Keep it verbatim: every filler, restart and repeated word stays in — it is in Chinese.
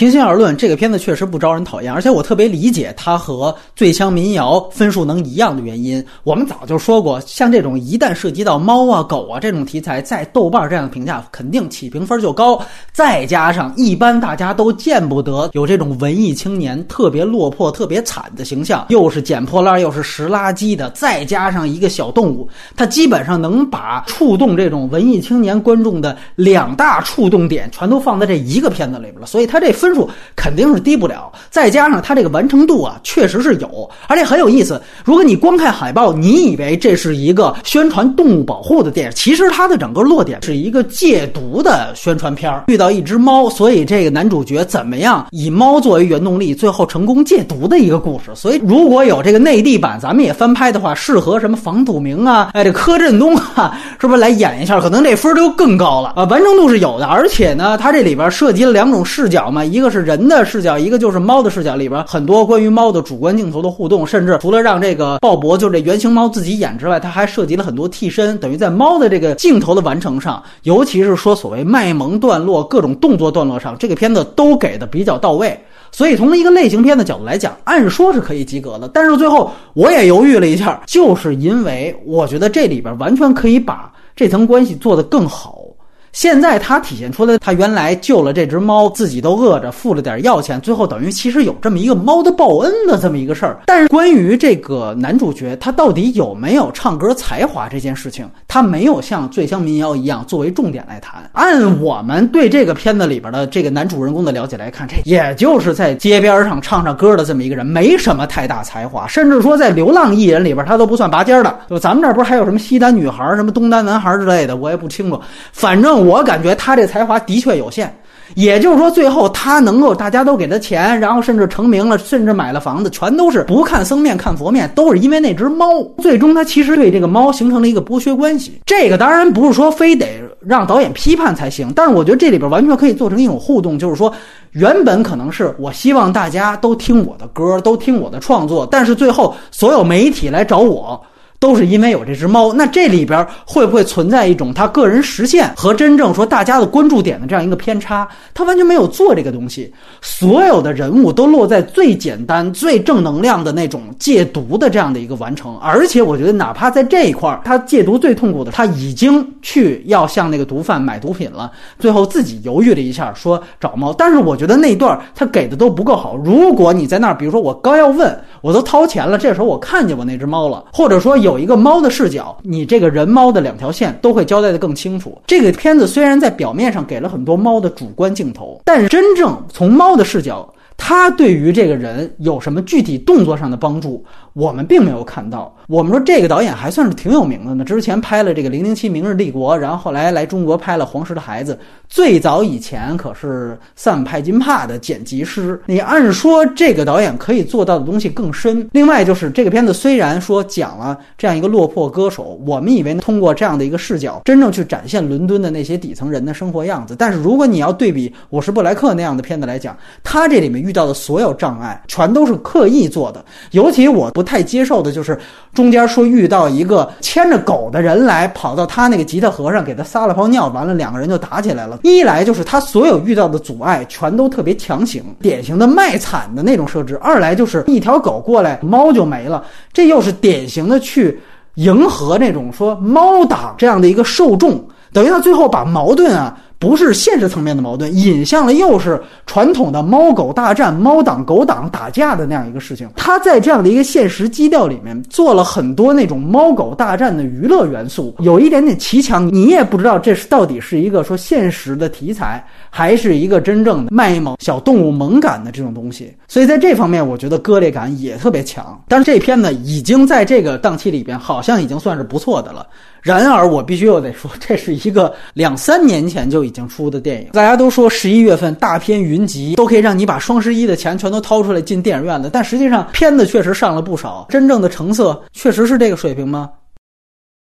平心而论，这个片子确实不招人讨厌，而且我特别理解它和醉乡民谣分数能一样的原因。我们早就说过，像这种一旦涉及到猫啊狗啊这种题材，在豆瓣这样的评价肯定起评分就高，再加上一般大家都见不得有这种文艺青年特别落魄特别惨的形象，又是捡破烂又是拾垃圾的，再加上一个小动物，它基本上能把触动这种文艺青年观众的两大触动点全都放在这一个片子里边了，所以它这分数肯定是低不了。再加上它这个完成度啊确实是有，而且很有意思，如果你光看海报你以为这是一个宣传动物保护的电影，其实它的整个落点是一个戒毒的宣传片，遇到一只猫，所以这个男主角怎么样以猫作为原动力最后成功戒毒的一个故事。所以如果有这个内地版咱们也翻拍的话，适合什么房祖名啊，哎这柯震东啊是不是来演一下，可能这分就更高了啊，完成度是有的。而且呢它这里边涉及了两种视角嘛，一个是人的视角，一个就是猫的视角，里边很多关于猫的主观镜头的互动，甚至除了让这个鲍勃就这原型猫自己演之外，它还涉及了很多替身，等于在猫的这个镜头的完成上，尤其是说所谓卖萌段落各种动作段落上，这个片子都给的比较到位。所以从一个类型片的角度来讲，按说是可以及格的，但是最后我也犹豫了一下，就是因为我觉得这里边完全可以把这层关系做得更好。现在他体现出来他原来救了这只猫，自己都饿着，付了点药钱，最后等于其实有这么一个猫的报恩的这么一个事儿。但是关于这个男主角他到底有没有唱歌才华这件事情，他没有像醉乡民谣一样作为重点来谈。按我们对这个片子里边的这个男主人公的了解来看，这也就是在街边上唱唱歌的这么一个人，没什么太大才华，甚至说在流浪艺人里边他都不算拔尖的。就咱们这儿不是还有什么西单女孩什么东单男孩之类的，我也不清楚，反正我感觉他这才华的确有限。也就是说最后他能够大家都给他钱，然后甚至成名了，甚至买了房子，全都是不看僧面看佛面，都是因为那只猫。最终他其实对这个猫形成了一个剥削关系。这个当然不是说非得让导演批判才行，但是我觉得这里边完全可以做成一种互动，就是说原本可能是我希望大家都听我的歌，都听我的创作，但是最后所有媒体来找我都是因为有这只猫。那这里边会不会存在一种他个人实现和真正说大家的关注点的这样一个偏差？他完全没有做这个东西，所有的人物都落在最简单最正能量的那种戒毒的这样的一个完成。而且我觉得哪怕在这一块他戒毒最痛苦的，他已经去要向那个毒贩买毒品了，最后自己犹豫了一下说找猫，但是我觉得那段他给的都不够好。如果你在那儿比如说我刚要问，我都掏钱了，这时候我看见我那只猫了，或者说有有一个猫的视角，你这个人猫的两条线都会交代的更清楚。这个片子虽然在表面上给了很多猫的主观镜头，但是真正从猫的视角，它对于这个人有什么具体动作上的帮助，我们并没有看到。我们说这个导演还算是挺有名的呢，之前拍了这个零零七明日帝国，然后后来来中国拍了黄石的孩子，最早以前可是散派金帕的剪辑师。你按说这个导演可以做到的东西更深。另外就是这个片子虽然说讲了这样一个落魄歌手，我们以为通过这样的一个视角真正去展现伦敦的那些底层人的生活样子，但是如果你要对比我是布莱克那样的片子来讲，他这里面遇到的所有障碍全都是刻意做的。尤其我不太接受的就是中间说遇到一个牵着狗的人来跑到他那个吉他盒上给他撒了泡尿，完了两个人就打起来了。一来就是他所有遇到的阻碍全都特别强行，典型的卖惨的那种设置；二来就是一条狗过来猫就没了，这又是典型的去迎合那种说猫党这样的一个受众，等于他最后把矛盾啊不是现实层面的矛盾引向了又是传统的猫狗大战，猫党狗党打架的那样一个事情。他在这样的一个现实基调里面做了很多那种猫狗大战的娱乐元素，有一点点奇强，你也不知道这是到底是一个说现实的题材还是一个真正的卖萌小动物萌感的这种东西。所以在这方面我觉得割裂感也特别强。但是这片呢已经在这个档期里边好像已经算是不错的了。然而我必须又得说，这是一个两三年前就已经出的电影。大家都说十一月份大片云集，都可以让你把双十一的钱全都掏出来进电影院的，但实际上片子确实上了不少，真正的成色确实是这个水平吗？